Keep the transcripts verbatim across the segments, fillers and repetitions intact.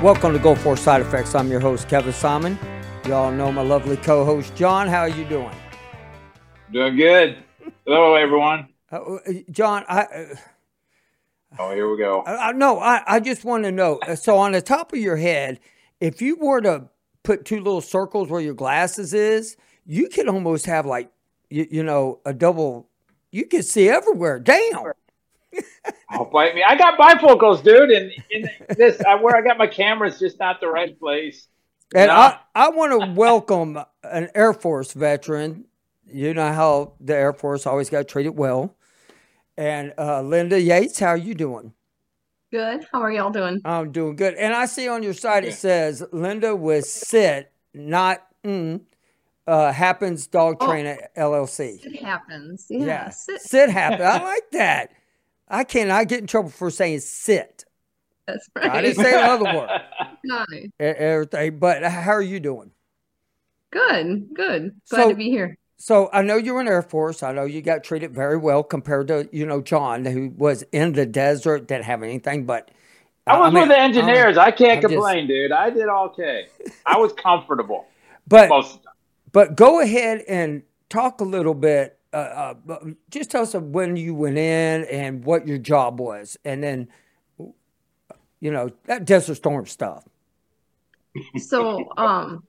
Welcome to Go Force Side Effects. I'm your host, Kevin Simon. Y'all know my lovely co-host, John. How are you doing? Doing good. Hello, everyone. Uh, John, I... Uh, oh, here we go. I, I, no, I, I just want to know. So on the top of your head, if you were to put two little circles where your glasses is, you could almost have like, you, you know, a double... You could see everywhere. Damn. Oh, bite me. I got bifocals, dude. And in this, I, where I got my camera is just not the right place. And no. I, I want to welcome an Air Force veteran. You know how the Air Force always got treated well. And uh, Linda Yates, how are you doing? Good. How are y'all doing? I'm doing good. And I see on your site it says Linda with S I T, not mm, uh, Happens Dog Oh. Trainer L L C. It happens. Yeah. Yeah, Sit. Sit Happens. I like that. I cannot get in trouble for saying sit. That's right. I didn't say another word. Hi. E- Everything. But how are you doing? Good. Good. Glad So- to be here. So I know you're in Air Force. I know you got treated very well compared to, you know, John, who was in the desert, didn't have anything. But I was I mean, with the engineers. I can't I'm just- complain, dude. I did okay. I was comfortable But most of the time. but go ahead and talk a little bit. Uh, uh, just tell us when you went in and what your job was, and then, you know, that Desert Storm stuff. So, um,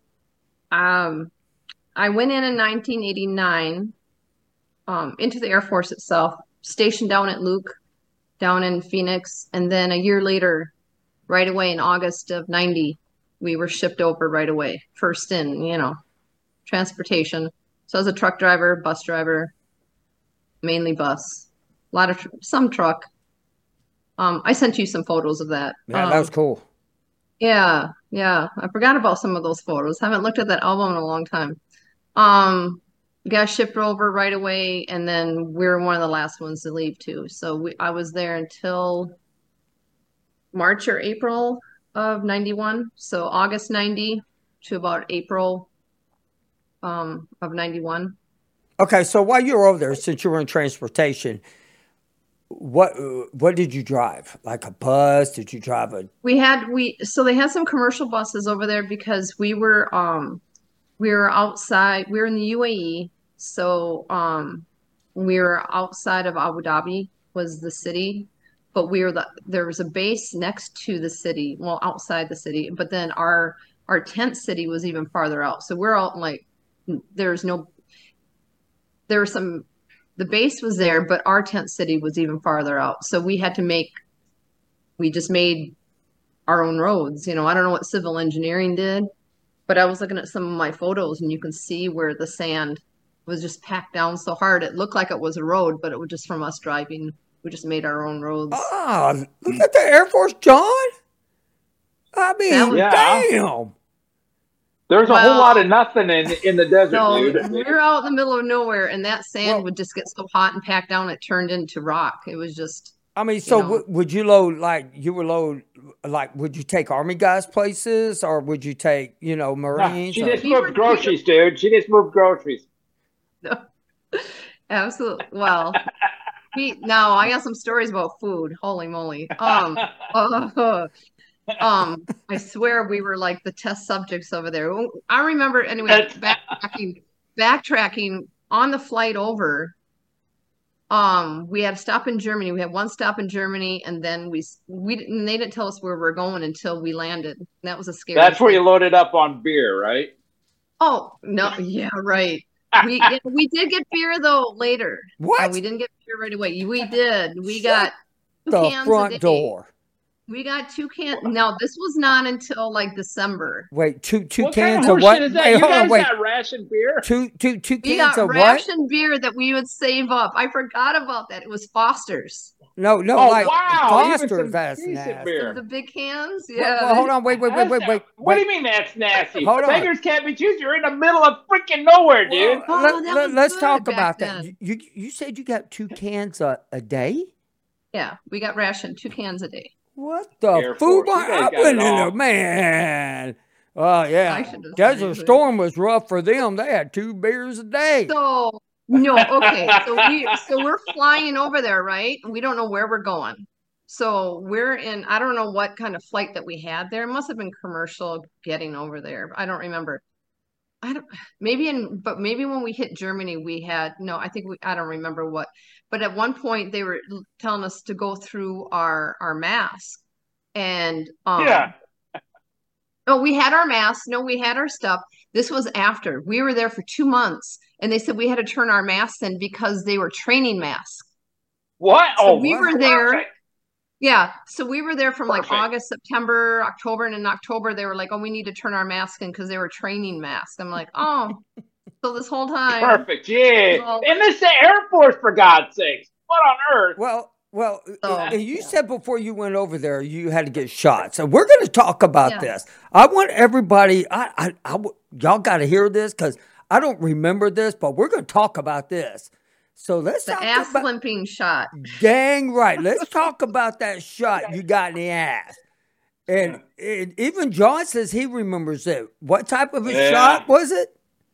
um, I went in in nineteen eighty-nine, um, into the Air Force itself, stationed down at Luke, down in Phoenix, and then a year later, right away in August of ninety, we were shipped over right away. First in, you know, transportation. So I was a truck driver, bus driver, mainly bus, a lot of tr- some truck. Um, I sent you some photos of that. Yeah, Um, that was cool. yeah, yeah. I forgot about some of those photos. Haven't looked at that album in a long time. Um, got shipped over right away, and then we were one of the last ones to leave too. So we, I was there until March or April of ninety-one. So August ninety to about April um, of ninety-one. Okay, so while you were over there, since you were in transportation, what what did you drive? Like a bus? Did you drive a? We had we so they had some commercial buses over there because we were um we were outside. We were in the U A E, so um we were outside of Abu Dhabi was the city, but we were the there was a base next to the city, well outside the city, but then our our tent city was even farther out. So we're out like there's no there was some the base was there, but our tent city was even farther out. So we had to make we just made our own roads. You know, I don't know what civil engineering did, but I was looking at some of my photos and you can see where the sand was just packed down so hard. It looked like it was a road, but it was just from us driving. We just made our own roads. Ah, look at the Air Force, John. I mean, That was- Yeah. damn. There's a Well- whole lot of nothing in in the desert, So dude. we were out in the middle of nowhere and that sand Well- would just get so hot and packed down, it turned into rock. It was just, I mean, so You know. w- would you load like you would load like would you take Army guys places or would you take you know No, Marines? she or- just moved groceries, dude. She just moved groceries. absolutely. Well, we, now I got some stories about food. Holy moly. Um, uh, um, I swear we were like the test subjects over there. I remember anyway, That's- backtracking, backtracking on the flight over. Um, we had a stop in Germany. We had one stop in Germany, and then we we didn't. They didn't tell us where we were going until we landed. That was a scary. That's where thing. you loaded up on beer, right? Oh no, yeah, right. We yeah, we did get beer though later. Uh, What? we didn't get beer right away. We did. We Shut got two the cans a front day. door. We got two cans. No, this was not until like December. Wait, two two What cans kind of of what? horseshit is that? Wait, you hold guys on, wait. got ration beer? Two two two We cans got of what? ration beer that we would save up. I forgot about that. It was Foster's. No, no, Oh, like wow. Even Foster's. some That's decent nasty. beer. The big cans. Well, Yeah. well, hold on, wait, wait, wait, That's wait, not- wait. What do wait. you mean that's nasty? Hold on. Beggars can't be choosers. You're in the middle of freaking nowhere, dude. Well, Oh, let, that let, was let's good talk back about that. then. You you said you got two cans a, a day? Yeah, we got ration, two cans a day. What the Air food? Force, you I guys got went it in there, all. man. Oh I yeah, should have Desert said it. Storm was rough for them. They had two beers a day. So no, okay. So we so we're flying over there, right? We don't know where we're going. So we're in, I don't know what kind of flight that we had there. It must have been commercial getting over there. I don't remember. I don't, maybe in, but maybe when we hit Germany, we had, no, I think we, I don't remember what, but at one point they were telling us to go through our, our mask and, um, Yeah. oh, we had our masks. No, we had our stuff. This was after we were there for two months and they said we had to turn our masks in because they were training masks. What? So Oh, we what? were there. perfect. Yeah. So we were there from like Perfect. August, September, October, and in October they were like, oh, we need to turn our mask in because they were training masks. I'm like, oh, so this whole time. Perfect. Yeah. Well- And this is the Air Force, for God's sakes. What on earth? Well, well, So- uh, you said before you went over there you had to get shot. So we're going to talk about Yeah. this. I want everybody. I, I, I y'all got to hear this because I don't remember this, but we're going to talk about this. So let's The talk ass about. limping shot. Dang right. Let's talk about that shot you got in the ass. And, and even John says he remembers it. What type of a Yeah. shot was it?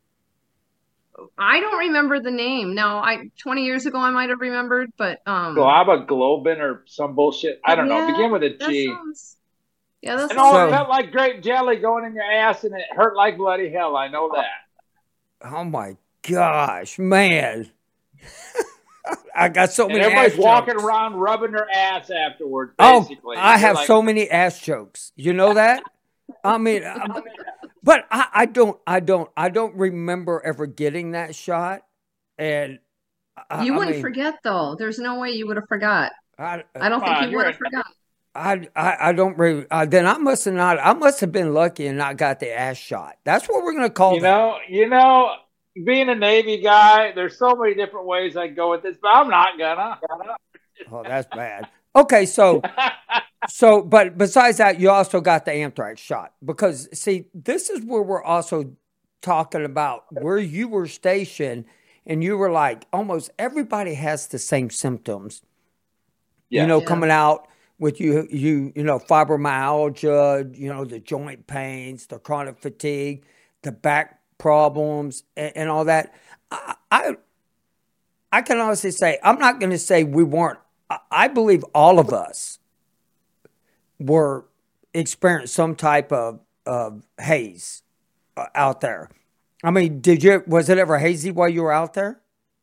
I don't remember the name. Now, I twenty years ago I might have remembered, but um, Glaba Globin or some bullshit. I don't know. yeah, Begin with a that G. sounds. Yeah, that And all So- it felt like grape jelly going in your ass, and it hurt like bloody hell. I know that. Oh my gosh, man. I got so And many everybody's ass walking jokes. around rubbing their ass afterwards. Oh, Basically, I You're have like, so many ass jokes. You know that? I mean, I- but I, I don't, I don't, I don't remember ever getting that shot. And I, you I wouldn't mean, forget though. There's no way you would have forgot. I, I don't Come think on, you you're would have a- forgot. I, I, I don't. Re, uh, then I must have not. I must have been lucky and not got the ass shot. That's what we're gonna call You that. know, you know, being a Navy guy, there's so many different ways I go with this, but I'm not gonna. Oh, that's bad. Okay, so. So, but besides that, you also got the anthrax shot because, see, this is where we're also talking about where you were stationed, and you were like, almost everybody has the same symptoms. You Yes. know, Yeah. coming out with you, you, you know, fibromyalgia, you know, the joint pains, the chronic fatigue, the back problems, and, and all that. I, I, I can honestly say, I'm not going to say we weren't. I, I believe all of us were experienced some type of, of haze uh, out there. I mean, did you, was it ever hazy while you were out there?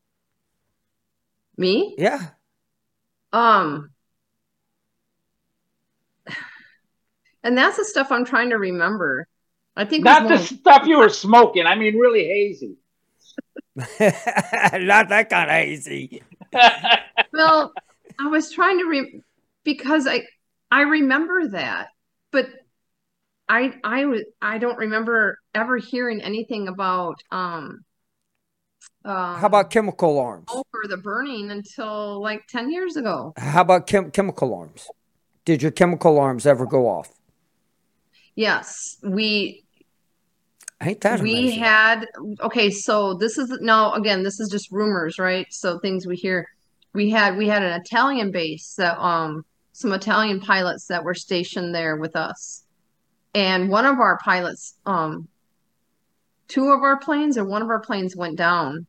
Me? Yeah. Um, and that's the stuff I'm trying to remember. I think it was Not the more- stuff you were smoking. I mean, really hazy. Not that kind of hazy. well, I was trying to re because I I remember that, but I I was I don't remember ever hearing anything about um um How about chemical alarms? over the burning until like ten years ago. How about chem- chemical alarms? Did your chemical alarms ever go off? Yes, we Ain't that we amazing? had okay, so this is no again, this is just rumors, right? So things we hear. We had we had an Italian base that um some Italian pilots that were stationed there with us. And one of our pilots, um two of our planes or one of our planes went down.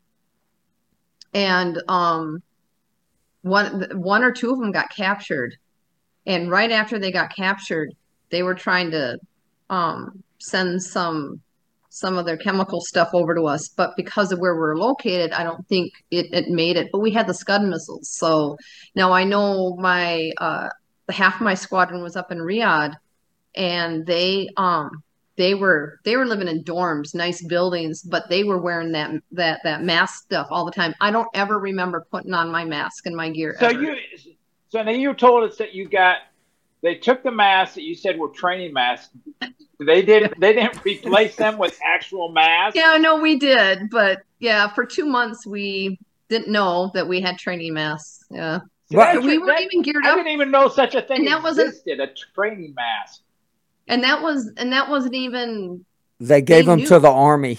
And um one one or two of them got captured. And right after they got captured, they were trying to um send some some of their chemical stuff over to us, but because of where we're located, I don't think it, it made it. But we had the Scud missiles, so now I know my uh, half my squadron was up in Riyadh, and they um they were they were living in dorms, nice buildings, but they were wearing that that that mask stuff all the time. I don't ever remember putting on my mask and my gear. So ever. you, so now you told us that you got. They took the masks that you said were training masks. They didn't. They didn't replace them with actual masks. Yeah, no, we did, but yeah, for two months we didn't know that we had training masks. Yeah. Right. We weren't even geared I up. didn't even know such a thing And that wasn't- existed. A training mask. And that was and that wasn't even They gave They them knew. to the army.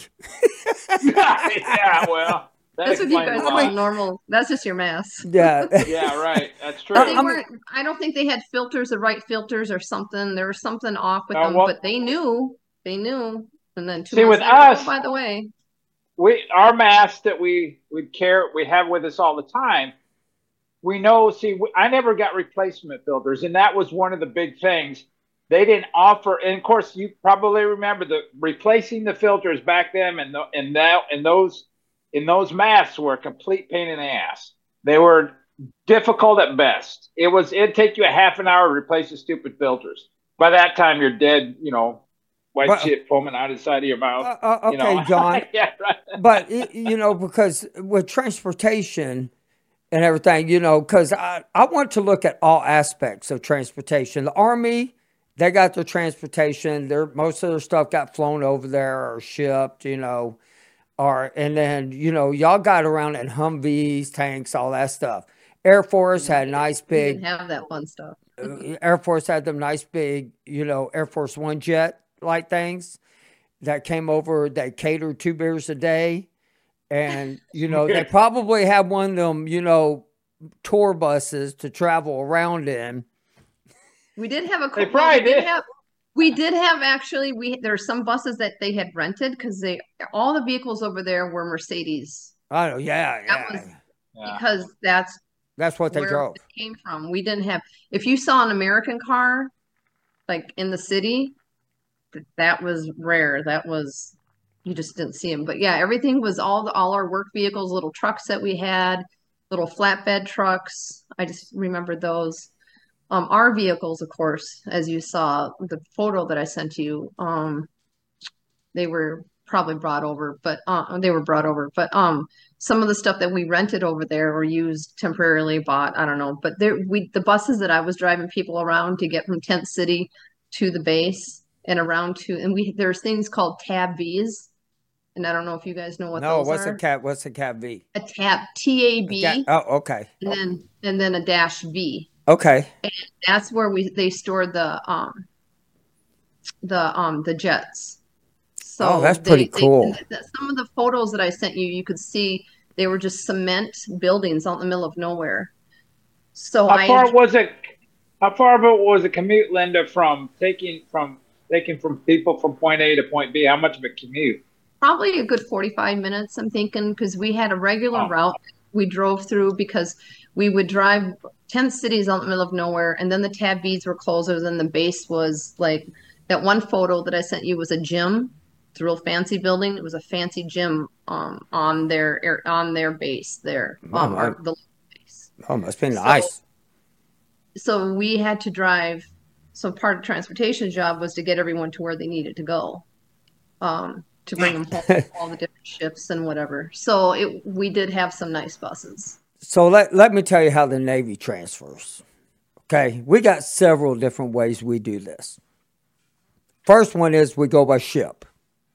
Yeah, well, that that's what you explains guys a call lot. normal. That's just your mask. Yeah. Yeah, right. That's true. But they I mean- weren't I don't think they had filters, the right filters or something. There was something off with Uh, them, well- but they knew. They knew. And then two See, months with later, us- oh, by the way. we our masks that we we care we have with us all the time. we know, see, I never got replacement filters, and that was one of the big things. They didn't offer, and of course, you probably remember the replacing the filters back then, and the, and that and those in those masks were a complete pain in the ass. They were difficult at best. It was it'd take you a half an hour to replace the stupid filters. By that time, you're dead. You know, white but, shit foaming out of the side of your mouth. Uh, uh, okay, you know? John. Yeah, right. But you know, because with transportation and everything, you know, because I, I want to look at all aspects of transportation. The Army, they got their transportation. Their most of their stuff got flown over there or shipped, you know, or and then you know y'all got around in Humvees, tanks, all that stuff. Air Force had nice big. We didn't have that fun stuff. Air Force had them nice big, you know, Air Force One jet like things that came over. They catered two beers a day. And, you know, they probably had one of them, you know, tour buses to travel around in. We did have a they probably we did. did. Have, we did have actually, we there are some buses that they had rented because they all the vehicles over there were Mercedes. I know, yeah, yeah. That was yeah. Because that's that's what they where drove. It came from. We didn't have, if you saw an American car, like in the city, that was rare. That was, you just didn't see them. But yeah, everything was all the, all our work vehicles, little trucks that we had, little flatbed trucks. I just remembered those. Um, our vehicles, of course, as you saw the photo that I sent you, um, they were probably brought over, but uh, they were brought over. But um, some of the stuff that we rented over there or used temporarily, bought, I don't know. But there, we the buses that I was driving people around to get from Tent City to the base and around to, and we there's things called Tab Vs. And I don't know if you guys know what no, those what's are. a cab? What's a cab V? A tab, T A B. A oh, okay. And then and then a dash V. Okay. And that's where we they stored the um the um the jets. So oh, that's they, pretty they, cool. Some of the photos that I sent you, you could see they were just cement buildings out in the middle of nowhere. So how I far was it? How far of it was a commute, Linda, from taking from taking from people from point A to point B? How much of a commute? Probably a good forty-five minutes, I'm thinking, because we had a regular oh. route we drove through because we would drive ten cities out in the middle of nowhere, and then the Tab Vs were closed, and then the base was like that one photo that I sent you was a gym. It's a real fancy building. It was a fancy gym um, on their on their base there. Um, oh, our, the base. Oh, must be nice. So, so we had to drive. So part of the transportation job was to get everyone to where they needed to go. Um, to bring them home, all the different shifts and whatever. So it, we did have some nice buses. So let, let me tell you how the Navy transfers. Okay, we got several different ways we do this. First one is we go by ship.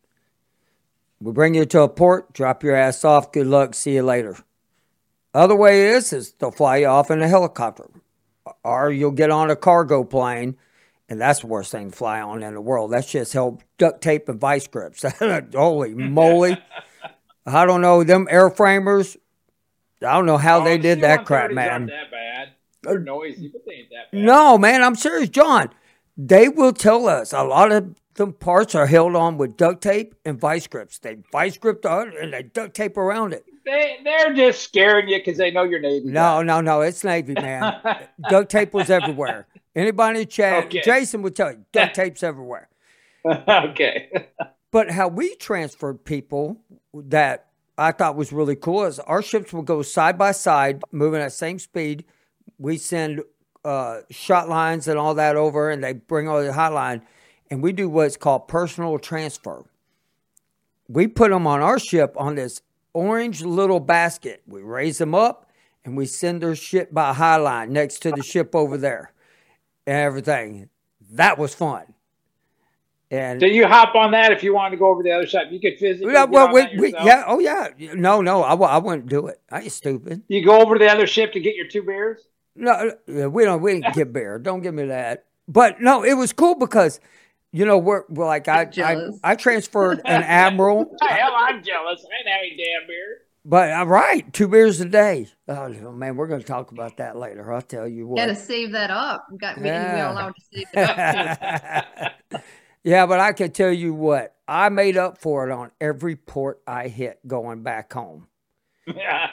We bring you to a port, drop your ass off, good luck, see you later. Other way is, is they'll fly you off in a helicopter. Or you'll get on a cargo plane. And that's the worst thing to fly on in the world. That's just held duct tape and vice grips. Holy moly. I don't know. Them airframers, I don't know how oh, they did that crap, man. Not that bad. They're noisy, but they ain't that bad. No, man, I'm serious. John, they will tell us a lot of them parts are held on with duct tape and vice grips. They vice grip on and they duct tape around it. They, they're just scaring you because they know you're Navy. No, guy. no, no. It's Navy, man. Duct tape was everywhere. Anybody in chat, okay. Jason would tell you, duct tape's everywhere. Okay. But how we transferred people that I thought was really cool is our ships would go side by side, moving at the same speed. We send uh, shot lines and all that over, and they bring all the hotline, and we do what's called personal transfer. We put them on our ship on this orange little basket. We raise them up, and we send their shit by highline next to the ship over there. And everything. That was fun. And so you hop on that if you wanted to go over the other side. You could physically yeah, well, get on we, that we, yourself. yeah, oh yeah. No, no, I, I wouldn't do it. I ain't stupid. You go over to the other ship to get your two beers? No, we don't. We didn't get beer. Don't give me that. But no, it was cool because, you know, we're, we're like I, I I transferred an admiral. Hell, I'm jealous. I ain't having damn beer. But I'm right, two beers a day. Oh man, we're going to talk about that later. I'll tell you what. Got to save that up. We got yeah. we allowed to save it up. Yeah, but I can tell you what, I made up for it on every port I hit going back home. Yeah.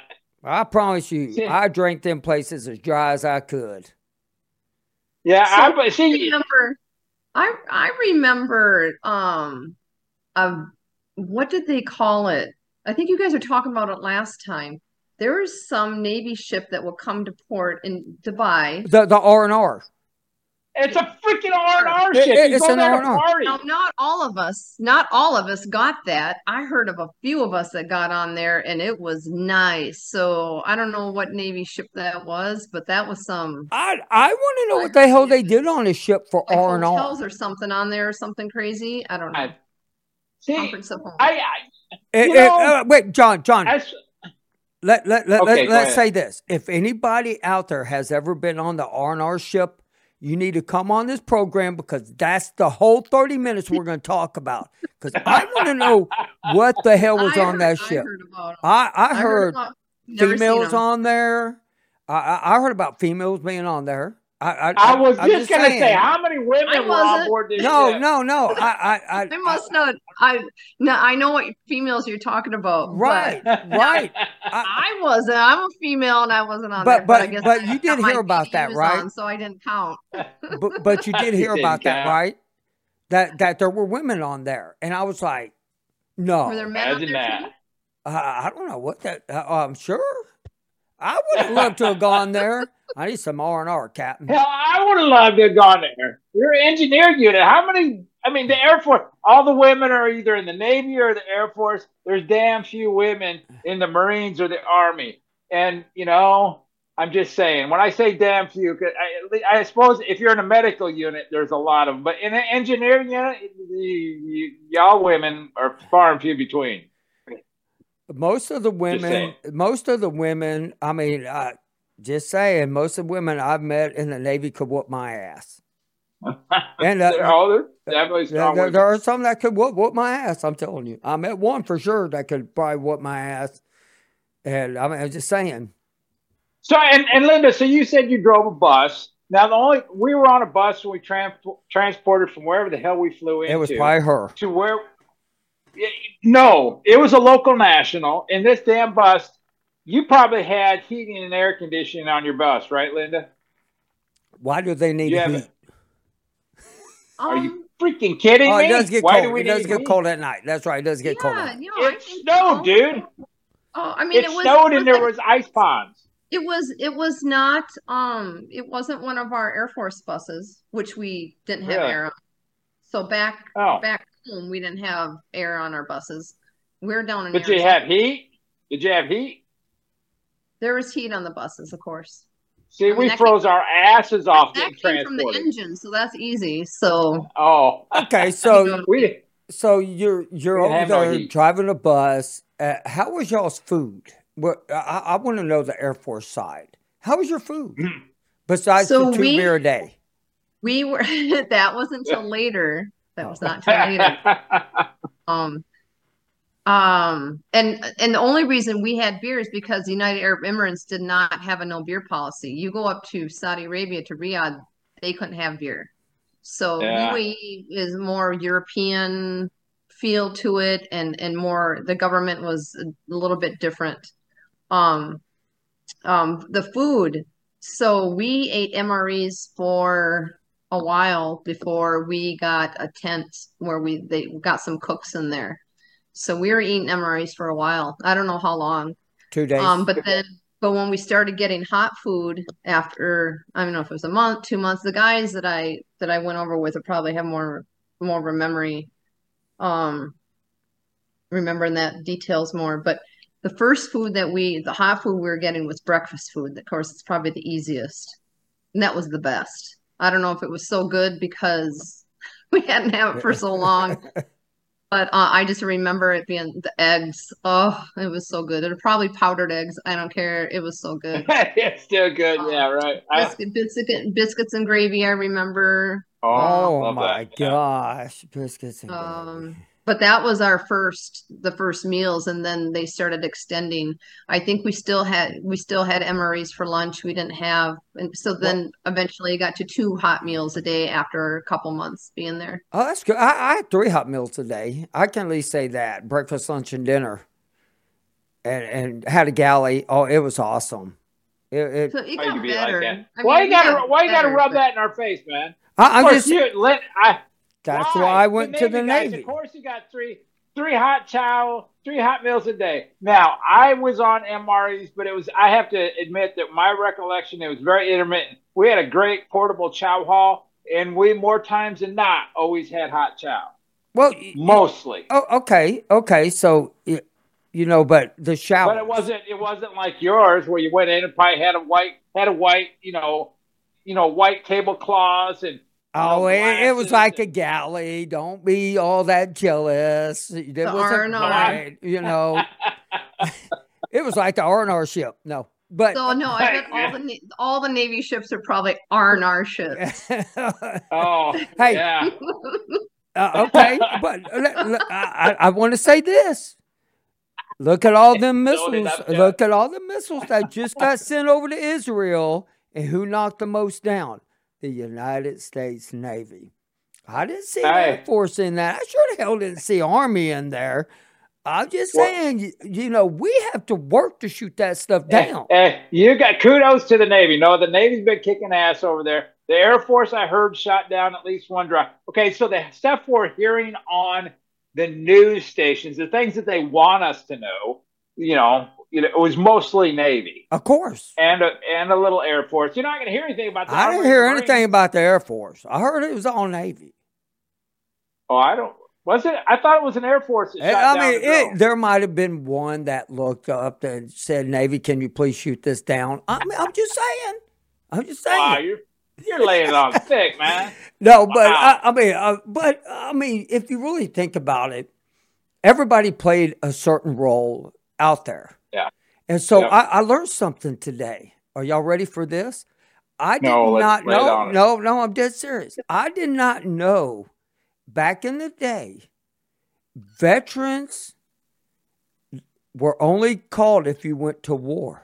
I promise you, See- I drank them places as dry as I could. Yeah, So I but I see. remember, I I remember, um, um, what did they call it? I think you guys were talking about it last time. There was some Navy ship that would come to port in Dubai. The the R and R. It's a freaking R and R It- ship. it- You it's go an there R to and R. party. Now, not all of us, not all of us got that. I heard of a few of us that got on there, and it was nice. So I don't know what Navy ship that was, but that was some I I want to know I what the heard hell it they was did on a ship for like R and R. hotels or something on there, or something crazy. I don't know. I- See, Conference of home. I, Eh, You eh, know- uh, wait, John, John. I, I Let let let, Okay, let go let's ahead. say this: if anybody out there has ever been on the R and R ship, you need to come on this program because that's the whole thirty minutes we're going to talk about. Because I want to know what the hell was I on heard- that I ship. heard about 'em. I I I heard about- never seen females 'em. on there. I, I I heard about females being on there. I I, I was I'm just, gonna saying. say, how many women I were on wasn't. board this No, ship? no, no. I I I, I must not. I no. I know what females you're talking about. but right, right. I wasn't. I'm a female, and I wasn't on But- there. But, I but- guess but I you got did my hear about that, P Ds right? on, so I didn't count. But but you did You hear didn't about that, count. right? That that there were women on there, and I was like, no. Were there men on Imagine there that. too? Uh, I don't know what that. Uh, I'm sure. I would have loved to have gone there. I need some R and R, Captain. Hell, I would have loved to have gone there. You're an engineer unit. How many? I mean, the Air Force. All the women are either in the Navy or the Air Force. There's damn few women in the Marines or the Army. And you know, I'm just saying. When I say damn few, 'cause I, I suppose if you're in a medical unit, there's a lot of them. But in an engineering unit, you, you, y'all women are far and few between. Most of the women, saying. most of the women. I mean, uh, just saying, most of the women I've met in the Navy could whoop my ass. And uh, They're all they're definitely there, strong there, women. there are some that could whoop, whoop my ass. I'm telling you, I met one for sure that could probably whoop my ass. And I mean, I'm just saying. So and, and Linda, so you said you drove a bus. Now the only we were on a bus when we trans, transported from wherever the hell we flew into It was probably her. to where. No, it was a local national. In this damn bus, you probably had heating and air conditioning on your bus, right, Linda? Why do they need Yeah, heat? Are you Um, freaking kidding Oh, me? it does get Why do cold. we It does need get heat? cold at night. That's right. It does get cold. yeah, At night. you know, I It think snowed, so. dude. Oh, I mean, It it was. snowed it and was there like- was ice ponds. It was it was not um it wasn't one of our Air Force buses, which we didn't have Really? air on. So back Oh. back home we didn't have air on our buses. We're down in But you Arizona. have heat? Did you have heat? There was heat on the buses, of course. See, I mean, we that froze our asses off That getting came from the transported. engine, so that's easy. So Oh. Okay, so we so you're you're We over have no there heat. driving a bus. Uh, how was y'all's food? What I, I want to know the Air Force side. How was your food besides So the two we- beer a day? we were that wasn't until later. That was not till later. Um, um, and and the only reason we had beer is because the United Arab Emirates did not have a no beer policy. You go up to Saudi Arabia to Riyadh, they couldn't have beer. So Yeah. U A E is more European feel to it, and and more the government was a little bit different. Um, um, the food. So we ate M R Es for a while before we got a tent where we they got some cooks in there. So we were eating M R Es for a while. I don't know how long. Two days. Um, but then but when we started getting hot food after, I don't know if it was a month, two months, the guys that I that I went over with would probably have more more of a memory, um, remembering that details more. But the first food that we, the hot food we were getting was breakfast food. Of course, it's probably the easiest, and that was the best. I don't know if it was so good because we hadn't had it for so long. But uh, I just remember it being the eggs. Oh, it was so good. It was probably powdered eggs. I don't care. It was so good. It's still good. Um, Yeah, right. I, Biscuit, biscuit, biscuits and gravy. I remember. oh, oh love my that. Yeah. gosh, biscuits and Um, gravy. but that was our first, the first meals, and then they started extending. I think we still had we still had M R Es for lunch. We didn't have, and so then eventually it got to two hot meals a day after a couple months being there. Oh, that's good. I, I had three hot meals a day. I can at least say that breakfast, lunch, and dinner. and, and had a galley. Oh, it was awesome. It, it, So it Why got you be better. like that? I Why mean, you we gotta got why you gotta better, rub but- that in our face, man? I, Of I'm course, just. you, let, I, That's why? why I went the to the guys, Navy. Of course, you got three three hot chow, three hot meals a day. Now, I was on M R Es, but it was I have to admit that my recollection it was very intermittent. We had a great portable chow hall, and we more times than not always had hot chow. Well, Mostly. Oh, okay, okay. So, you, you know, but the shower. But it wasn't. It wasn't like yours where you went in and probably had a white, had a white, you know, you know, white tablecloths and. Oh, know, it, it was glasses like a and- galley. Don't be all that jealous. It The wasn't R and R. right, you know. It was like the R and R ship. No, but So no, I bet all the na- all the Navy ships are probably R and R ships. Oh, Hey. yeah. Uh, okay, but let- let- I, I want to say this. Look at all them Load it missiles. up, yeah. Look at all the missiles that just got sent over to Israel, and who knocked the most down? The United States Navy. I didn't see Hey. Air Force in that. I sure the hell didn't see Army in there. I'm just Well- saying, you, you know, we have to work to shoot that stuff Hey, down. hey, you got kudos to the Navy. No, the Navy's been kicking ass over there. The Air Force, I heard, shot down at least one drone. Okay, so the stuff we're hearing on the news stations, the things that they want us to know, you know, you know, it was mostly Navy Of course. and a, and a little Air Force. You're not going to hear anything about the I didn't Army hear and the anything Marines. about the Air Force. I heard it was all Navy. Oh, I don't. Was it? I thought it was an Air Force that shot I down mean, the drone. it, there might have been one that looked up and said, Navy, can you please shoot this down? I mean, I'm just saying. I'm just saying. Wow, you're you're laying it on thick, man. No, but Wow. I, I mean, uh, but I mean, if you really think about it, everybody played a certain role out there. Yeah. And so Yeah. I, I learned something today. Are y'all ready for this? I did No, let's not lay it know. on us. No, no, I'm dead serious. I did not know back in the day, veterans were only called if you went to war.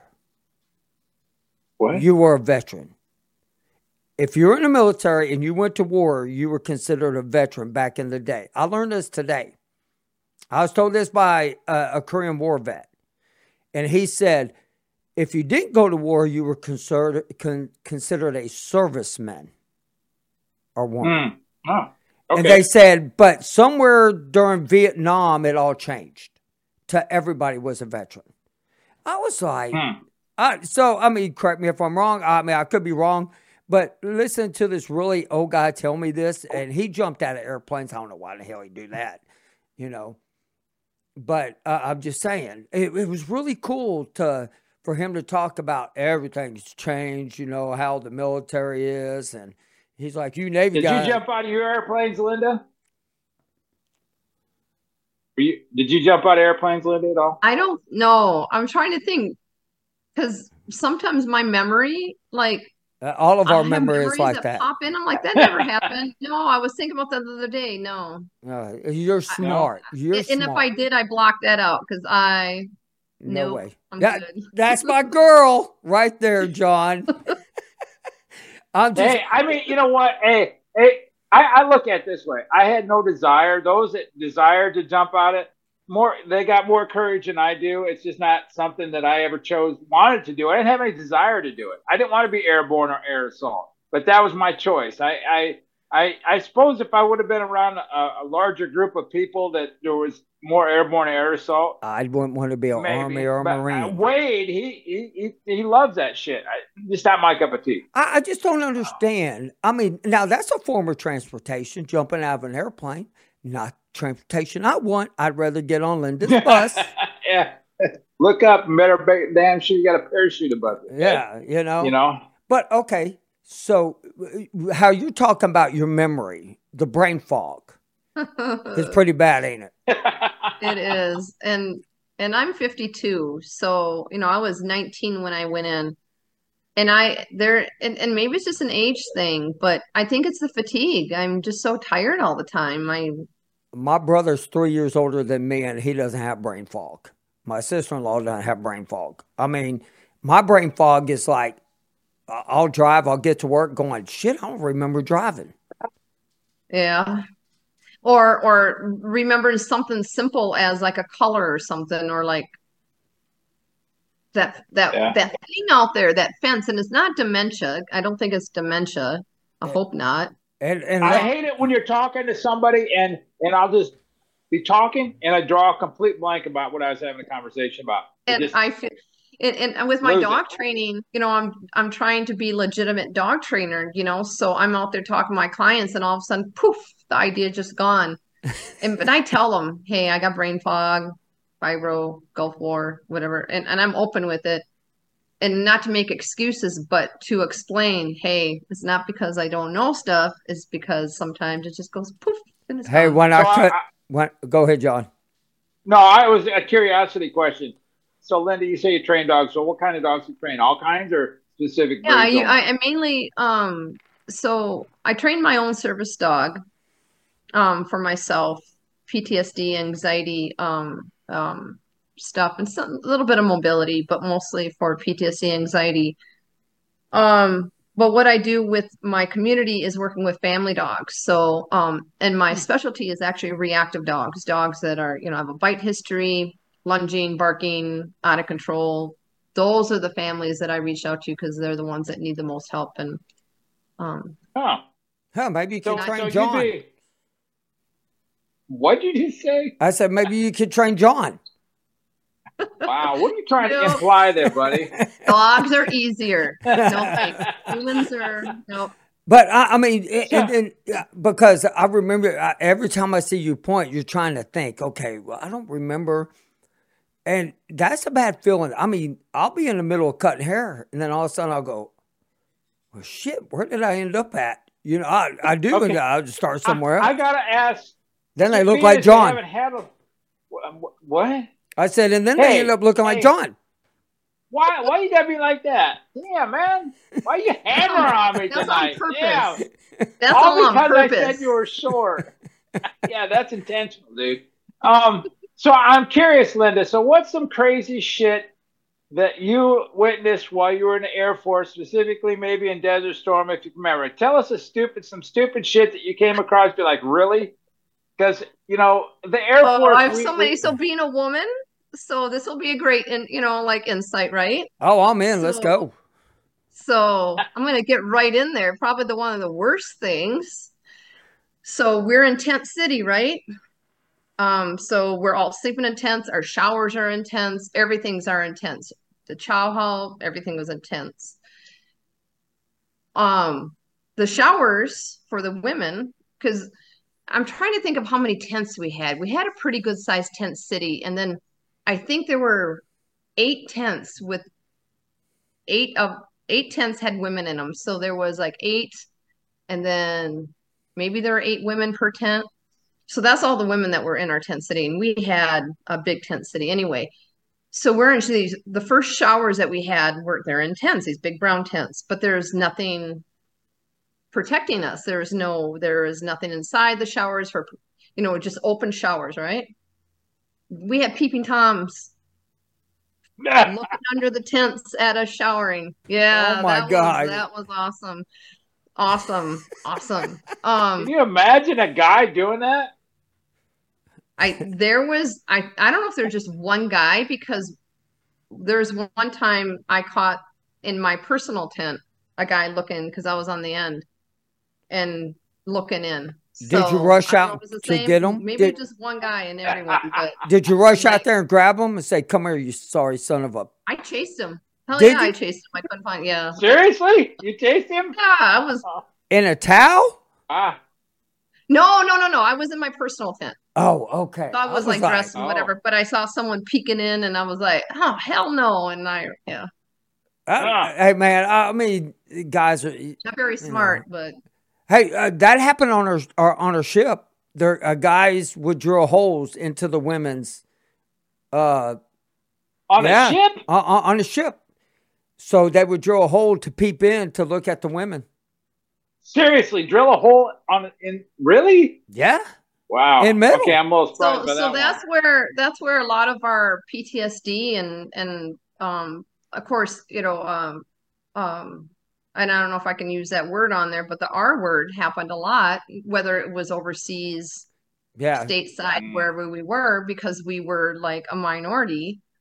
What? You were a veteran. If you're in the military and you went to war, you were considered a veteran back in the day. I learned this today. I was told this by a, a Korean War vet. And he said, if you didn't go to war, you were considered, con, considered a serviceman or woman. Hmm. Oh, okay. And they said, but somewhere during Vietnam, it all changed to everybody was a veteran. I was like, Hmm. I, so, I mean, correct me if I'm wrong. I mean, I could be wrong. But listen to this really old guy tell me this, and he jumped out of airplanes. I don't know why the hell he'd do that, you know. But uh, I'm just saying, it, it was really cool to for him to talk about everything's changed, you know, how the military is. And he's like, you Navy Did guys. you jump out of your airplanes, Linda? Were you, did you jump out of airplanes, Linda, at all? I don't know. I'm trying to think because sometimes my memory, like Uh, all of I our have memory is memories like that that. pop in. I'm like, that never happened. No, I was thinking about that the other day. No. Uh, you're smart. You're And if smart. I did, I blocked that out because I, no nope, way. I'm That- good. That's my girl right there, John. I'm just. Hey, I mean, you know what? Hey, hey, I, I look at it this way. I had no desire. Those that desired to jump out it, more they got more courage than I do. It's just not something that I ever chose, wanted to do. I didn't have any desire to do it. I didn't want to be airborne or air assault, but that was my choice. I, I, I, I suppose if I would have been around a, a larger group of people that there was more airborne air assault, I wouldn't want to be an maybe. Army or a But, uh, Marine. Wade, he, he, he, he loves that shit. I, just not my cup of tea. I, I just don't understand. I mean, now that's a form of transportation, jumping out of an airplane. Not transportation I want. I'd rather get on Linda's bus. Yeah. Look up and better be damn sure you got a parachute above it. Yeah, you know. You know? But okay, so uh, how you're talking about your memory, the brain fog, is pretty bad, ain't it? It is. And and I'm fifty-two. So, you know, I was nineteen when I went in. And I there and, and maybe it's just an age thing, but I think it's the fatigue. I'm just so tired all the time. I My brother's three years older than me, and he doesn't have brain fog. My sister-in-law doesn't have brain fog. I mean, my brain fog is like, I- I'll drive, I'll get to work going, shit, I don't remember driving. yeah. Or or remembering something simple as like a color or something, or like that that Yeah. that thing out there, that fence, and it's not dementia. I don't think it's dementia. I hope not. And and I let- hate it when you're talking to somebody and and I'll just be talking and I draw a complete blank about what I was having a conversation about. It And just- I feel, and, and with my Lose dog it. training, you know, I'm I'm trying to be legitimate dog trainer, you know, so I'm out there talking to my clients, and all of a sudden, poof, the idea just gone. And but I tell them, hey, I got brain fog, fibro, Gulf War, whatever, and and I'm open with it, and not to make excuses, but to explain, hey, it's not because I don't know stuff, it's because sometimes it just goes poof, and it's hey, gone. when So I I- cut, I- when, go ahead, John. No, I was a curiosity question. So, Linda, you say you train dogs. So, what kind of dogs you train? All kinds or specific Yeah, breeds? you, only? I, I mainly um so I train my own service dog um for myself, P T S D, anxiety, um um stuff, and some a little bit of mobility, but mostly for P T S D, anxiety. Um, but what I do with my community is working with family dogs. So um and my specialty is actually reactive dogs, dogs that are, you know, have a bite history, lunging, barking, out of control. Those are the families that I reach out to because they're the ones that need the most help. And um, Huh. Huh, maybe you So, could so train you'd John. be. What'd you just say? I said maybe you could train John. Wow, what are you trying to No. imply there, buddy? dogs are easier. No thanks. Humans are no. But I, I mean, and, Yeah. and, and, yeah, because I remember I, every time I see you point, you're trying to think, okay, well, I don't remember. And that's a bad feeling. I mean, I'll be in the middle of cutting hair, and then all of a sudden I'll go, well, shit, where did I end up at? You know, I, I do, Okay. and I'll just start somewhere I, I else. gotta ask. Then they being look as like you John. haven't had a- wh- What? I said, and then Hey, they end up looking like hey. John. Why? Why you gotta be like that? Yeah, man. Why you hammer on me That's on tonight? purpose. Yeah, That's all all on because I purpose. said you were short. Yeah, that's intentional, dude. Um, so I'm curious, Linda. So what's some crazy shit that you witnessed while you were in the Air Force, specifically maybe in Desert Storm, if you remember? Tell us a stupid, some stupid shit that you came across. Be like, really? Because you know the Air Oh, Force. I have we- so many. we- So being a woman, so this will be a great, and you know, like insight, right? Oh, I'm in. Let's So- go. So I'm gonna get right in there. Probably the one of the worst things. So we're in Tent City, right? Um, so we're all sleeping in tents. Our showers are intense. Everything's are intense. The chow hall, everything was intense. Um, the showers for the women, because I'm trying to think of how many tents we had. We had a pretty good sized tent city, and then I think there were eight tents with eight of eight tents had women in them. So there was like eight, and then maybe there were eight women per tent. So that's all the women that were in our tent city, and we had a big tent city anyway. So we're in these, the first showers that we had were they're in tents, these big brown tents, but there's nothing protecting us. There is no, there is nothing inside the showers for, you know, just open showers, right? We had peeping toms looking under the tents at us showering. Yeah, Oh my that God. was that was awesome. Awesome. Awesome. Um Can you imagine a guy doing that? I there was I I don't know if there's just one guy, because there's one time I caught in my personal tent a guy looking, because I was on the end and looking in. Did you So, rush I don't know out if it's the to same. get 'em? Maybe Did- just one guy in everyone, but Did you rush out Like- there and grab him and say, come here, you sorry son of a... I chased him. Hell Did yeah, I you? chased him. I couldn't find. Yeah, Seriously? You chased him? yeah. I was In a towel? Ah, no, no, no, no. I was in my personal tent. Oh, okay. So I was like dressed and oh. whatever, but I saw someone peeking in, and I was like, "Oh hell no!" And I, yeah, I- Ah. hey, man, I mean, guys are... not very smart, but Hey, uh, that happened on our, our on our ship. There, uh, guys would drill holes into the women's... Uh, on Yeah. a ship? on, on the ship. So they would drill a hole to peep in to look at the women. Seriously, drill a hole on in really? Yeah. Wow. In metal. Okay, I'm a little surprised so by so that that's one. where that's where a lot of our P T S D and and um of course, you know, um um and I don't know if I can use that word on there, but the R word happened a lot, whether it was overseas, Yeah. stateside, Mm. wherever we were, because we were like a minority.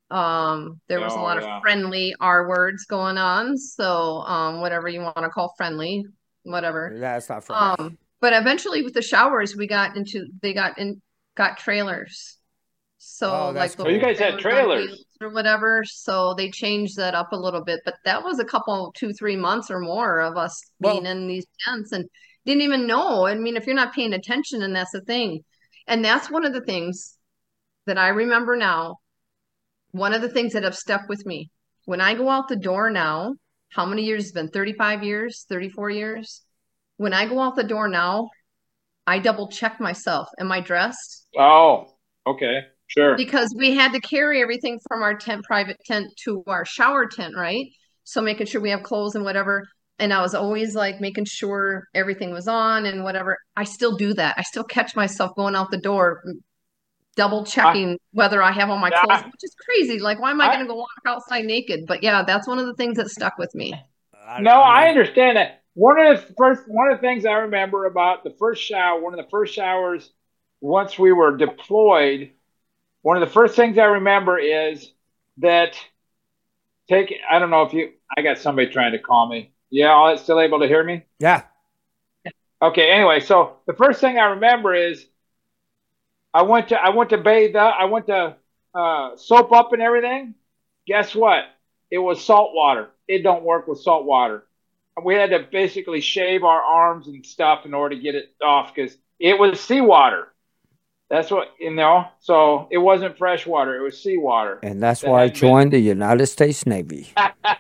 Um, there was a Oh, lot of yeah. friendly R words going on. So, um, whatever you want to call friendly, whatever. That's not friendly. Um, but eventually with the showers, we got into, they got in, got trailers. So Oh, that's like So you little cool. guys had trailers on wheels trailers. or whatever. So they changed that up a little bit, but that was a couple, two, three months or more of us being Well, in these tents and didn't even know. I mean, if you're not paying attention, and that's the thing. And that's one of the things that I remember now. One of the things that have stuck with me when I go out the door now, how many years has it been? thirty-five years, thirty-four years. When I go out the door now, I double check myself. Am I dressed? Oh, okay. Sure. Because we had to carry everything from our tent, private tent to our shower tent, right? So making sure we have clothes and whatever. And I was always like making sure everything was on and whatever. I still do that. I still catch myself going out the door, double I, checking whether I have all my clothes, I, which is crazy. Like, why am I going I to go walk outside naked? But yeah, that's one of the things that stuck with me. I, no, I I mean, understand that. One of the first, one of the things I remember about the first shower, one of the first showers, once we were deployed, one of the first things I remember is that take. I don't know if you. I got somebody trying to call me. Yeah, all still able to hear me? yeah. Okay. Anyway, so the first thing I remember is I went to I went to bathe up. I went to uh, soap up and everything. Guess what? It was salt water. It don't work with salt water. We had to basically shave our arms and stuff in order to get it off because it was seawater. That's what you know. So it wasn't fresh water; it was seawater And that's that why I hadn't been. joined the United States Navy.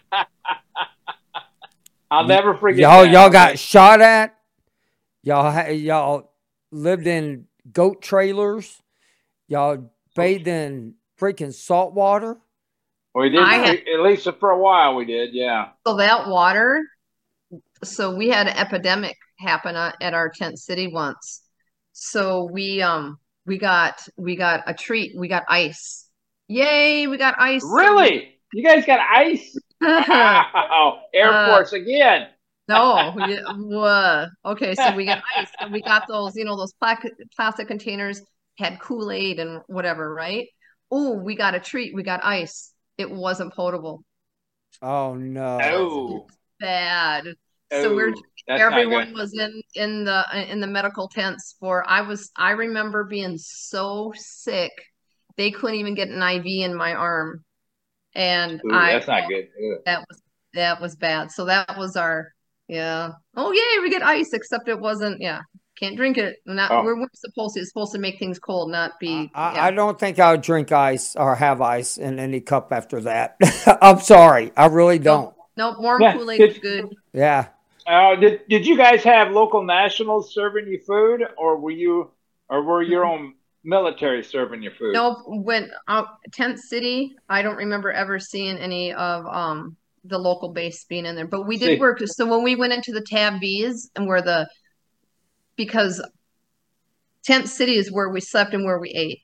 I'll Y- never forget y'all, that. y'all Okay. got shot at. Y'all, ha- y'all lived in goat trailers. Y'all bathed in freaking salt water. We did I had we, at least for a while. We did, yeah. so that water. So we had an epidemic happen uh, at our tent city once. So we um we got we got a treat. We got ice. Yay, we got ice. So we Really? You guys got ice? Wow! Air uh Force again. no, we, uh, okay, so we got ice and we got those, you know, those pla plastic containers had Kool-Aid and whatever, right? Oh, we got a treat. We got ice. It wasn't potable. Oh It was no. Oh, bad. So we're oh, that's not good. everyone was in in the in the medical tents for I was I remember being so sick. They couldn't even get an I V in my arm. And Ooh, I that's not good. Ew. that was that was bad. So that was our yeah. Oh yay, we get ice, except it wasn't, yeah. Can't drink it. Not Oh, we're, we're supposed to it's supposed to make things cold, not I, be I yeah. I don't think I would drink ice or have ice in any cup after that. I'm sorry. I really Nope. don't. Nope, warm yeah. Kool-Aid is Did good. Yeah. uh, did did you guys have local nationals serving you food, or were you, or were your own military serving you food? Nope, when out Tent City, I don't remember ever seeing any of um the local base being in there. But we did See, work. So when we went into the Tab Bs and where the because Tent City is where we slept and where we ate.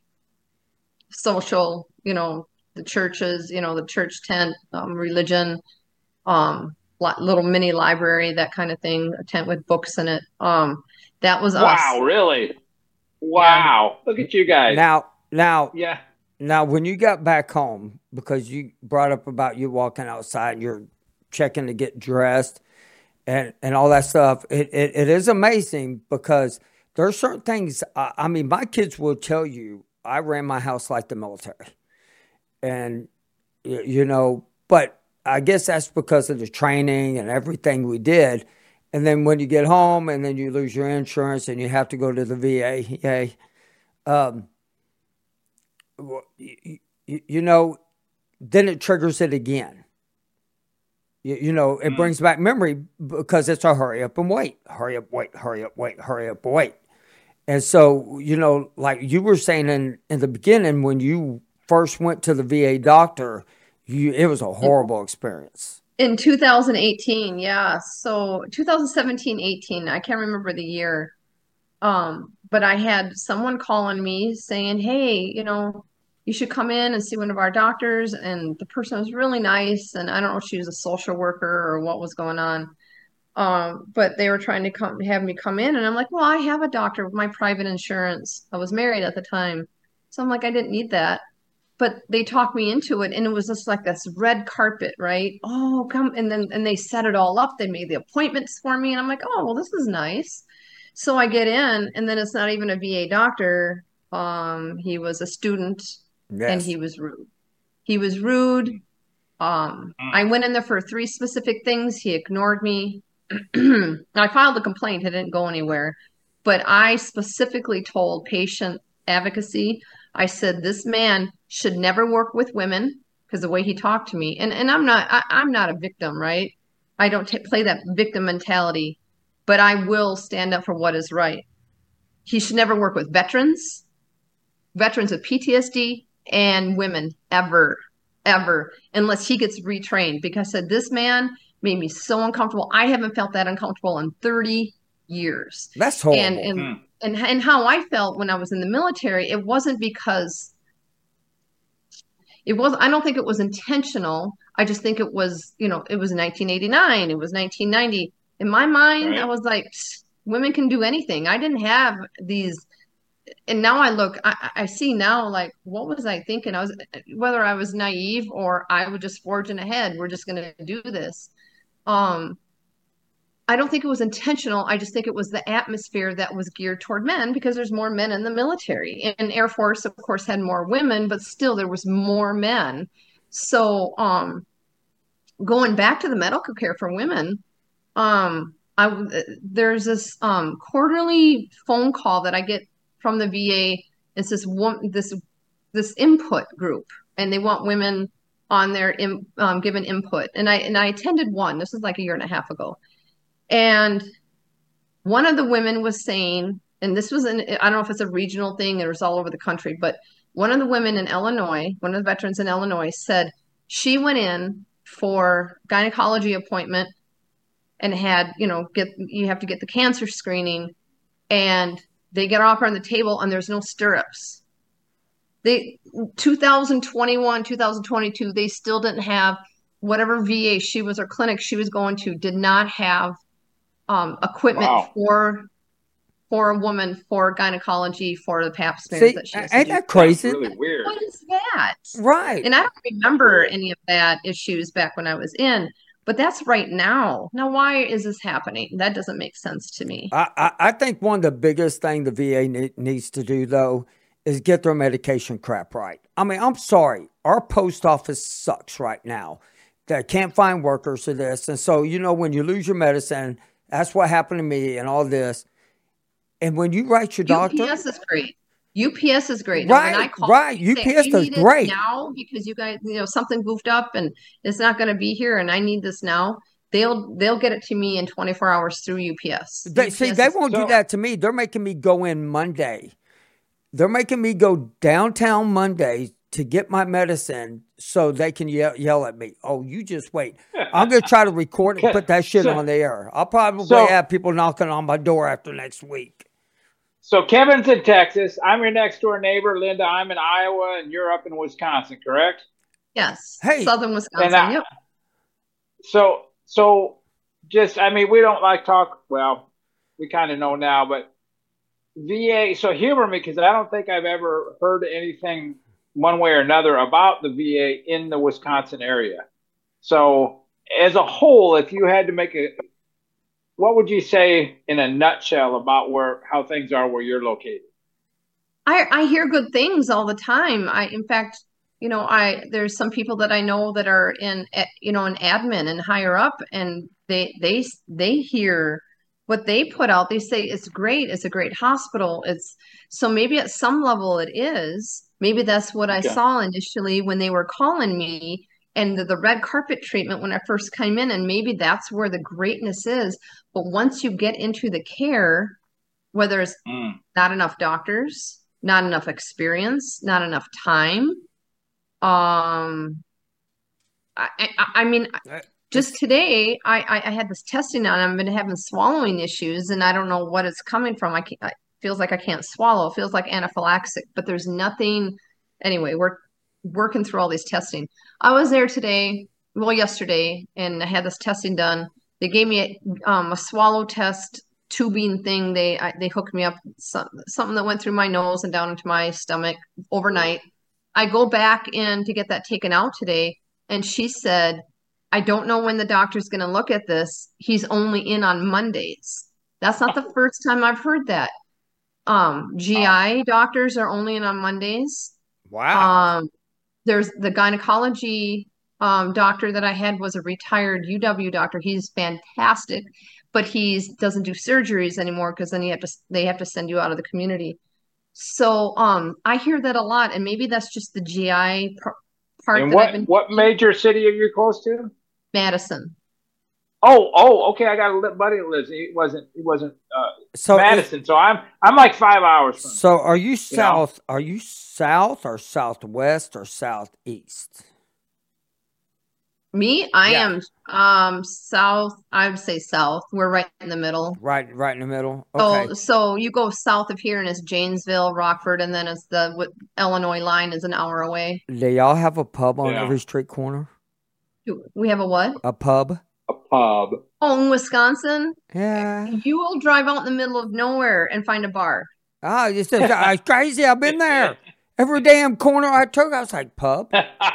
Social, you know, the churches, you know, the church tent, um, religion, um, li little mini library, that kind of thing, a tent with books in it. Um, that was us. wow, really? Yeah. Wow, look at you guys. Now, now, Yeah. now, when you got back home, because you brought up about you walking outside, you're checking to get dressed and, and all that stuff, it, it, it is amazing because there are certain things. I, I mean, my kids will tell you, I ran my house like the military. And, y- you know, but I guess that's because of the training and everything we did. And then when you get home and then you lose your insurance and you have to go to the V A, yay. Um, well, you, you know, then it triggers it again. You, you know, it Mm. brings back memory because it's a hurry up and wait, hurry up, wait, hurry up, wait, hurry up, wait. And so, you know, like you were saying in, in the beginning, when you first went to the V A doctor, you it was a horrible experience. In two thousand eighteen, yeah. So two thousand seventeen, eighteen, I can't remember the year. Um, but I had someone calling me saying, "Hey, you know, you should come in and see one of our doctors." And the person was really nice, and I don't know if she was a social worker or what was going on. Um, but they were trying to come have me come in, and I'm like, "Well, I have a doctor with my private insurance. I was married at the time." So I'm like, I didn't need that. but they talked me into it, and it was just like this red carpet, right? Oh, come. And then and they set it all up. They made the appointments for me, and I'm like, oh, well, this is nice. So I get in, and then it's not even a V A doctor. Um, he was a student, and Yes. he was rude. He was rude. Um, I went in there for three specific things. He ignored me. I filed a complaint. It didn't go anywhere. But I specifically told patient advocacy, I said, this man should never work with women because the way he talked to me, and, and I'm not, I, I'm not a victim, right? I don't t- play that victim mentality, but I will stand up for what is right. He should never work with veterans, veterans with P T S D, and women ever, ever, unless he gets retrained. Because I said, this man made me so uncomfortable. I haven't felt that uncomfortable in thirty years. That's horrible. And and, Hmm. and and how I felt when I was in the military, it wasn't because it was, I don't think it was intentional. I just think it was, you know, it was nineteen eighty-nine, it was nineteen ninety. In my mind, Right. I was like, women can do anything. I didn't have these, and now I look, I, I see now, like, what was I thinking? I was, whether I was naive or I was just forging ahead, we're just going to do this. Um, I don't think it was intentional. I just think it was the atmosphere that was geared toward men because there's more men in the military. And Air Force, of course, had more women, but still there was more men. So, um, going back to the medical care for women, um, I there's this um, quarterly phone call that I get from the V A. It's this one this this input group, and they want women on there in, um, given input. And I and I attended one. This was like a year and a half ago, and one of the women was saying, and this was an, I don't know if it's a regional thing, it was all over the country, but one of the women in Illinois, one of the veterans in Illinois said she went in for gynecology appointment and had, you know, get, you have to get the cancer screening, and they get off her on the table and there's no stirrups. They, two thousand twenty-one, two thousand twenty-two, they still didn't have whatever V A she was or clinic she was going to, did not have um, equipment Wow. for for a woman for gynecology for the pap smears See, that she has to ain't do. that crazy? That's really weird. What is that? Right. And I don't remember any of that issues back when I was in, but that's right now. Now, why is this happening? That doesn't make sense to me. I, I, I think one of the biggest thing the V A ne- needs to do, though, is get their medication crap right. I mean, I'm sorry. Our post office sucks right now. They can't find workers for this. And so, you know, when you lose your medicine, that's what happened to me and all this. And when you write your doctor... U P S is great. U P S is great. Now, Right, when I call, right. say, U P S "I is need it great." now because you guys, you know, something goofed up and it's not going to be here, and I need this now. They'll they'll get it to me in twenty-four hours through U P S. They, see, they is- won't do So- that to me. They're making me go in Monday. They're making me go downtown Monday to get my medicine so they can yell, yell at me. Oh, you just wait. I'm going to try to record it and put that shit So- on the air. I'll probably so- have people knocking on my door after next week. So Kevin's in Texas. I'm your next door neighbor, Linda. I'm in Iowa, and you're up in Wisconsin, correct? Yes. Hey. Southern Wisconsin. And I- Yep. So, so just, I mean, we don't like talk. Well, we kind of know now, but V A. So humor me, because I don't think I've ever heard anything one way or another about the V A in the Wisconsin area. So, as a whole, if you had to make a, what would you say in a nutshell about where how things are where you're located? I I hear good things all the time. I in fact, you know, I there's some people that I know that are in eh, you know, in admin and higher up, and they they they hear what they put out. They say it's great. It's a great hospital. It's so maybe at some level it is. Maybe that's what I Okay. saw initially when they were calling me, and the, the red carpet treatment when I first came in, and maybe that's where the greatness is. But once you get into the care, whether it's Mm. not enough doctors, not enough experience, not enough time. Um, I, I, I mean, Uh, just today, I, I, I had this testing on. I've been having swallowing issues, and I don't know what it's coming from. I can't, it feels like I can't swallow. It feels like anaphylaxis, but there's nothing. Anyway, we're working through all these testing. I was there today, well, yesterday, and I had this testing done. They gave me a, um, a swallow test tubing thing. They I, they hooked me up some, something that went through my nose and down into my stomach overnight. I go back in to get that taken out today, and she said, I don't know when the doctor's going to look at this. He's only in on Mondays. That's not the first time I've heard that. Um, G I doctors are only in on Mondays. Wow. Um, there's the gynecology um, doctor that I had was a retired U W doctor. He's fantastic, but he doesn't do surgeries anymore because then you have to they have to send you out of the community. So um, I hear that a lot, and maybe that's just the G I par- part And that I've what been what major city are you close to? Madison. Oh, oh, okay. I got a li- buddy that lives. He wasn't. He wasn't uh, So Madison. is- So I'm I'm like five hours from. So are you know? south? Are you south or southwest or southeast? Me, I Yeah. am um south. I would say south. We're right in the middle. Right, right in the middle. So, Okay. so you go south of here, and it's Janesville, Rockford, and then it's the what, Illinois line is an hour away. Do y'all have a pub on Yeah. every street corner? Do we have a what? A pub? A pub. Oh, in Wisconsin, Yeah. you will drive out in the middle of nowhere and find a bar. Oh, it's, just, it's crazy. I've been there. Every damn corner I took, I was like, pub,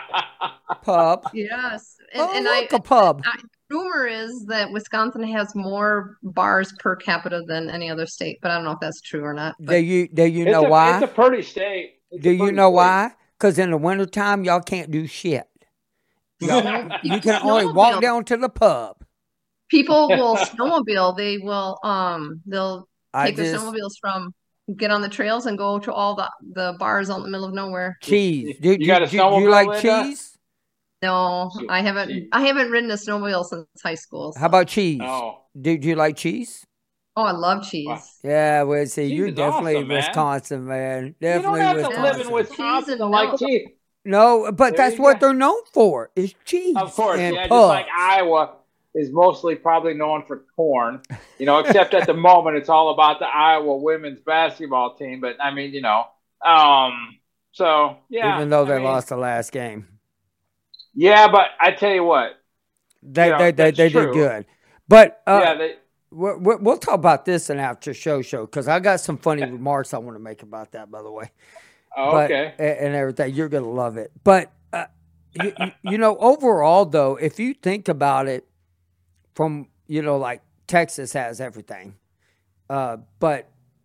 pub. Yes, and, Oh, and look, I, a pub. I rumor is that Wisconsin has more bars per capita than any other state, but I don't know if that's true or not. Do But you do you It's know a, why? It's a pretty state. It's Do a you pretty know state. why? Because in the wintertime, y'all can't do shit. Y'all, you can only Snowmobile. walk down to the pub. People will snowmobile. They will um they'll I take their just snowmobiles from get on the trails and go to all the the bars out in the middle of nowhere. cheese. You- Do, you got a do, do you snowmobile, like Linda? cheese? No, Gee, I haven't gee. I haven't ridden a snowmobile since high school. How about cheese? Oh, Do, do you like cheese? Oh, I love cheese. Wow. Yeah, well, see, Cheese you're is definitely awesome, man. Wisconsin, man. you don't Definitely have to Wisconsin. live in Cheese Wisconsin and to like milk. cheese. No, but There that's you what go. they're known for is cheese. Of course, and yeah. pubs. Just like Iowa is mostly probably known for corn, you know. Except at the moment, it's all about the Iowa women's basketball team. But I mean, you know, um, so yeah. Even though they I mean, lost the last game. Yeah, but I tell you what. They Yeah, they they, that's they did true. good. But uh, yeah, they, we're, we're, we'll talk about this in after show show because I got some funny remarks I want to make about that, by the way. oh, But, okay. a- and everything. You're going to love it. But, uh, you, you- you know, overall, though, if you think about it from, you know, like Texas has everything, uh, but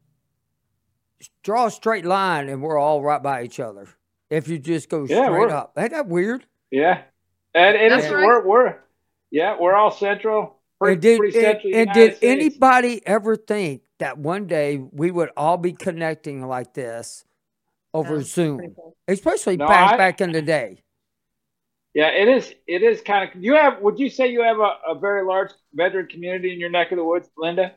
draw a straight line and we're all right by each other. If you just go Yeah, straight we're- up. Ain't that weird? Yeah, and it That's is. right. We're we're yeah, we're all central. Pretty, And did, pretty and, central. and United did States. anybody ever think that one day we would all be connecting like this over Yeah, Zoom, pretty cool. especially No, back I- back in the day? Yeah, it is. It is kind of. You have? Would you say you have a, a very large veteran community in your neck of the woods, Linda?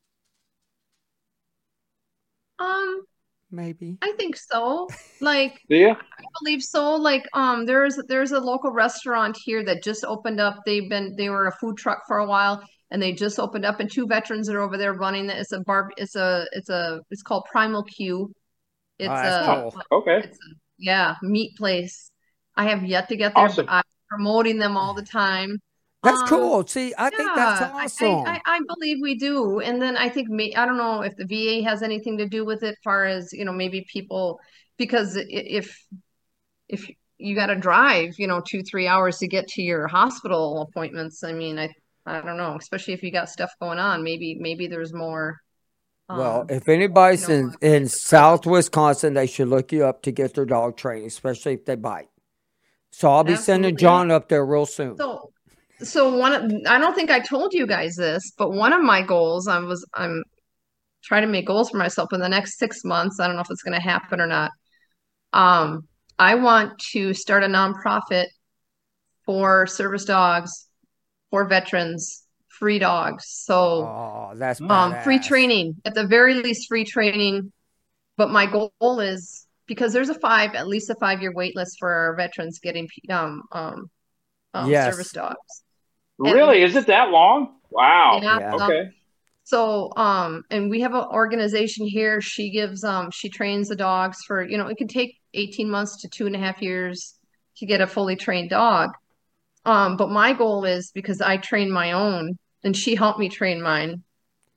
Um, Maybe. I think so. Like Do you? I believe so. Like, um, there's there's a local restaurant here that just opened up. They've been they were a food truck for a while, and they just opened up. And two veterans are over there running it. It's a bar. It's a it's a it's called Primal Q. It's Oh, that's a cool. Okay. it's a yeah meat place. I have yet to get there. Awesome. But I'm promoting them all the time. That's Um, cool. See, I think that's Yeah, I, awesome. I, I believe we do. And then I think may, I don't know if the V A has anything to do with it, far as, you know, maybe people, because i- if if you got to drive, you know, two, three hours to get to your hospital appointments, I mean, I I don't know, especially if you got stuff going on, maybe maybe there's more. Well, Um, if anybody's you know, in, uh, in it's a South presence. Wisconsin, they should look you up to get their dog training, especially if they bite. So I'll be sending Absolutely. John up there real soon. So so one of, I don't think I told you guys this, but one of my goals, I was I'm trying to make goals for myself in the next six months. I don't know if it's going to happen or not. Um, I want to start a nonprofit for service dogs, for veterans, free dogs. So, Oh, that's um, free badass. training, at the very least, free training. But my goal is because there's a five, at least a five-year wait list for our veterans getting um um, um Yes. service dogs. At Really? Is least. it that long? Wow. Yeah. Yeah. um, Okay. So, um, and we have an organization here. She gives, um, she trains the dogs for, you know, it can take eighteen months to two and a half years to get a fully trained dog. Um, but my goal is because I train my own and she helped me train mine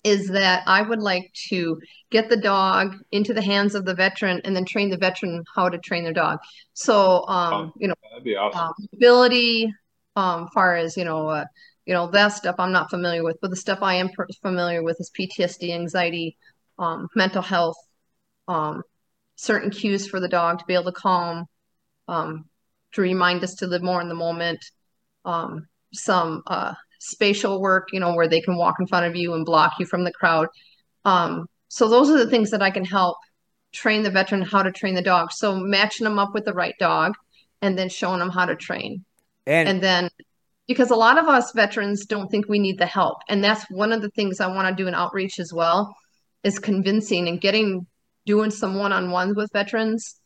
is that I would like to get the dog into the hands of the veteran and then train the veteran how to train their dog. So, um, you know, That'd be awesome. um, ability, um, far as, you know, uh, you know, that stuff I'm not familiar with, but the stuff I am per- familiar with is P T S D, anxiety, um, mental health, um, certain cues for the dog to be able to calm, um, to remind us to live more in the moment, um, some uh, spatial work, you know, where they can walk in front of you and block you from the crowd. Um, so those are the things that I can help train the veteran how to train the dog. So matching them up with the right dog and then showing them how to train. And, And then because a lot of us veterans don't think we need the help. And that's one of the things I want to do in outreach as well, is convincing and getting, doing some one-on-ones with veterans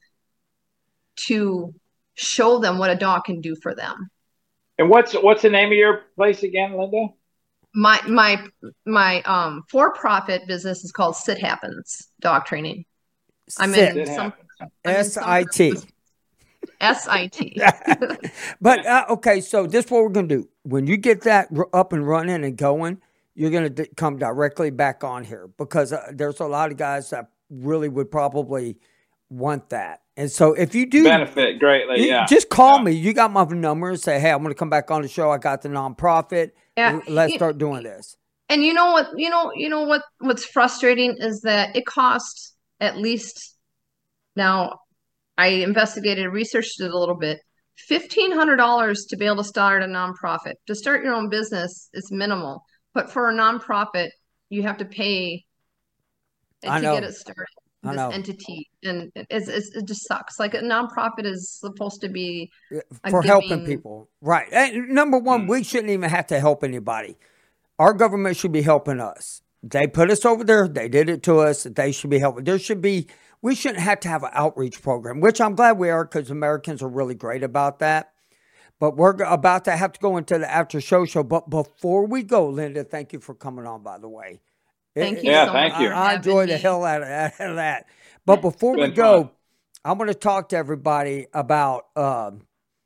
to show them what a dog can do for them. And what's what's the name of your place again, Linda? My my my um for-profit business is called Sit Happens Dog Training. I'm Sit. in It some happens. S I T. S I T. But, uh, okay, so this is what we're going to do. When you get that r- up and running and going, you're going to d- come directly back on here because uh, there's a lot of guys that really would probably want that. And so if you do Benefit greatly, you- yeah. just call Yeah. me. You got my number and say, hey, I'm going to come back on the show. I got the nonprofit. Yeah. L- Let's You- start doing this. And you know what, you know, you know what what's frustrating is that it costs at least, now I investigated, researched it a little bit, fifteen hundred dollars to be able to start a nonprofit. To start your own business is minimal, but for a nonprofit, you have to pay I to know. get it started. I This know. entity, and it's, it's, it just sucks. Like a nonprofit is supposed to be a For helping giving- people. Right. And number one, we shouldn't even have to help anybody. Our government should be helping us. They put us over there. They did it to us. They should be helping. There should be, we shouldn't have to have an outreach program, which I'm glad we are because Americans are really great about that. But we're go- about to have to go into the after show show. But before we go, Linda, thank you for coming on, by the way. Thank It- you Yeah, so thank much you. for I, I having enjoy the me. hell out of that. Out of that. But before we Been go, fun. I'm going to talk to everybody about um,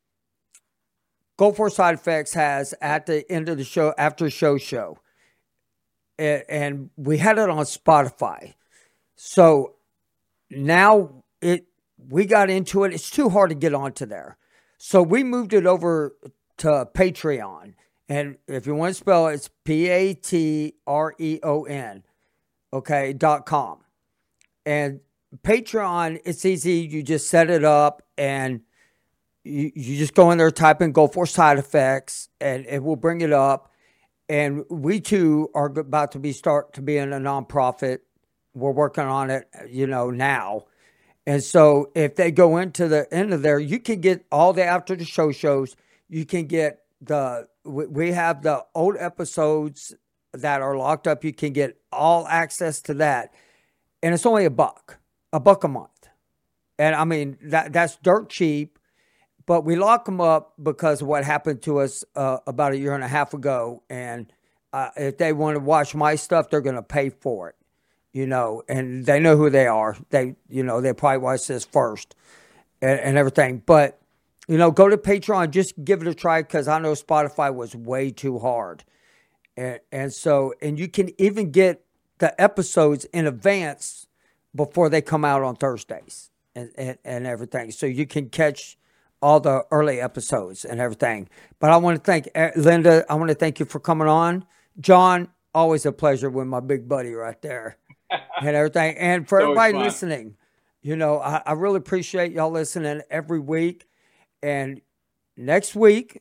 Go For Side Effects has at the end of the show, after show show. And, and we had it on Spotify. So now it we got into it. It's too hard to get onto there. So we moved it over to Patreon. And if you want to spell it, it's P A T R E O N, okay, dot com. And Patreon, it's easy. You just set it up and you, you just go in there, type in Go For Side Effects, and it will bring it up. And we too are about to be start to be in a nonprofit. We're working on it, you know, now. And so if they go into the end of there, you can get all the after the show shows. You can get the, we we have the old episodes that are locked up. You can get all access to that. And it's only a buck, a buck a month. And I mean, that that's dirt cheap. But we lock them up because of what happened to us uh, about a year and a half ago. And uh, if they want to watch my stuff, they're going to pay for it, you know. And they know who they are. They, you know, they probably watch this first and, and everything. But, you know, go to Patreon. Just give it a try because I know Spotify was way too hard. And, and so, and you can even get the episodes in advance before they come out on Thursdays and, and, and everything. So you can catch all the early episodes and everything. But I want to thank uh, Linda. I want to thank you for coming on. John, always a pleasure with my big buddy right there and everything. And for It's always everybody fun. listening, you know, I, I really appreciate y'all listening every week. And next week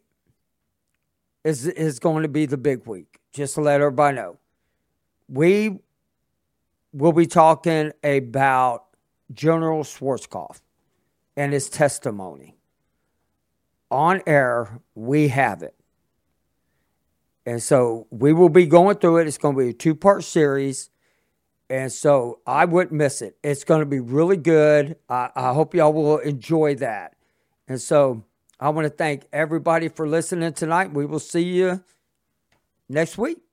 is is going to be the big week, just to let everybody know. We will be talking about General Schwarzkopf and his testimony. On air, we have it. And so we will be going through it. It's going to be a two-part series. And so I wouldn't miss it. It's going to be really good. I, I hope y'all will enjoy that. And so I want to thank everybody for listening tonight. We will see you next week.